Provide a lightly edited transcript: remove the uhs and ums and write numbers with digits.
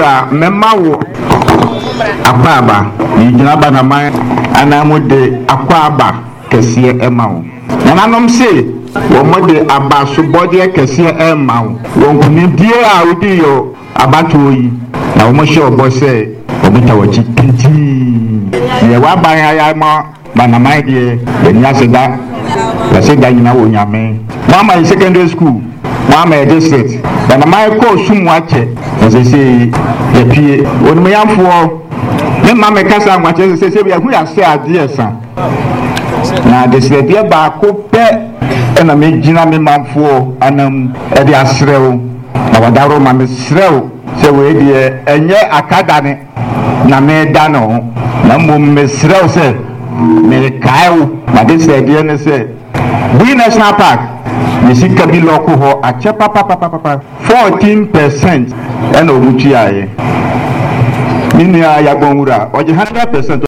wura memawo akwaaba yigina banaman anamude akwaaba kesiye emawo nananom se womode abaso body kesiye emawo wonkuni die a udi yo abatoyi na womhye obose obitawachi titi ye waban ya ma banaman de enya seda la seda nyina wo nyame mama in secondary school mama district banaman ko sumwache nsese ye pie onimo yamfo me mama kasa ngwache sese bia hu ya se ade esa na district ye ba ko pe na me gina me mamfo anam e de asrew na wadaro ma me srew se we de enye akadane na me dano na mum me srew se me kaiu na district ye ne se Bui National Park nisika bi loko ho ache papa 14% ena omuchi aye nini ya yagbonwura oje 100%